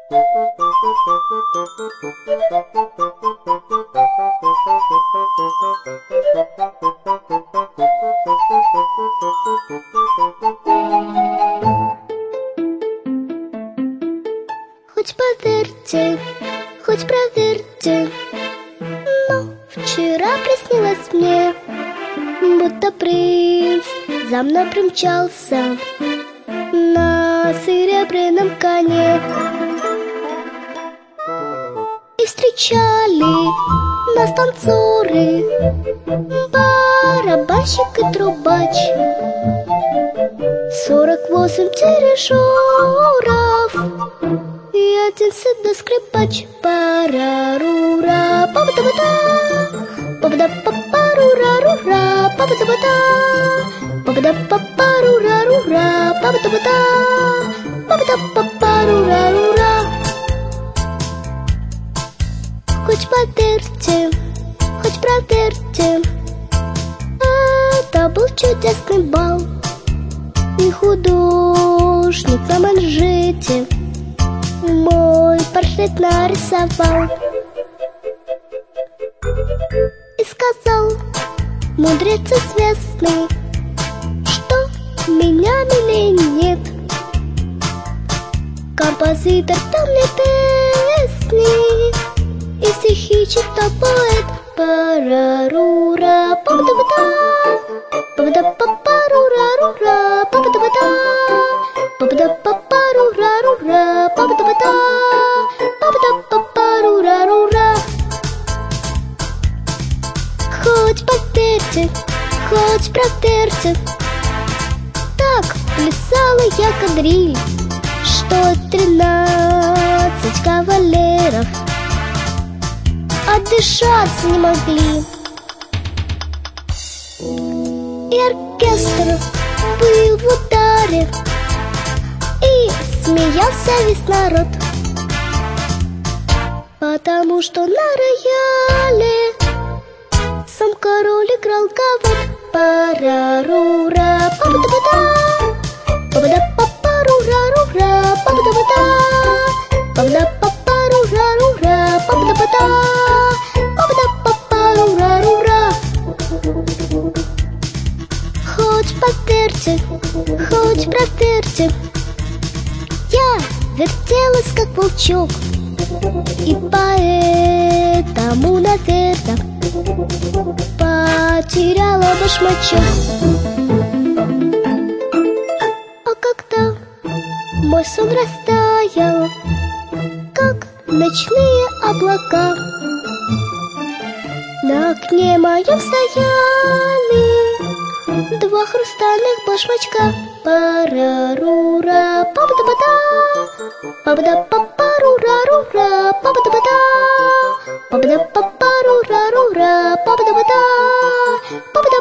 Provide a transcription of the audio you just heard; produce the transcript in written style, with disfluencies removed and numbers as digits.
Хоть поверьте, хоть проверьте, но вчера приснилось мне, будто принц за мной примчался на серебряном коне. И встречали нас танцоры, барабанщик и трубач, 48 дирижеров и один седой скрипач. Парарура, папа-да-ба-да, папа-да-папа-рура-рура, папа-да-ба-да, папа-да-папа-рура-рура, папа-да-ба-да, папа-да-папа-рура-рура. Хоть поверьте, хоть проверьте, это был чудесный бал, и художник на манжете мой портрет нарисовал и сказал, мудрец известный, что меня милей нет. Композитор пел мне песни и стихи читал поэт. Парарура, папа-да-ба-да, папа-да-папа-рура-рура, папа-да-ба-да, папа-да-папа-рура-рура, папа-да-ба-да, папа-да-папа-рура-рура. Хоть поверьте, хоть проверьте, так плясала я кадриль, что 13 кавалеров отдышаться не могли. И оркестр был в ударе, и смеялся весь народ, потому что на рояле сам король играл гавот. Парарура, папа-да-ба-да, папа-да-папа-рура-рура, папа-да-ба-да, папа-да-папа-рура-рура, папа-да-ба-да, папа-да-папа-рура-рура. Хоть поверьте, хоть проверьте, я вертелась как волчок, и поэтому, наверное, потеряла башмачок. А когда мой сон растаял, как ночные облака, на окне моем стояли два хрустальных башмачка. Парарура, папа-да-ба-да, папа-да-папа-рура-рура, папа-да-ба-да, папа-да-папа-рура-рура, папа-да-ба-да, папа-да.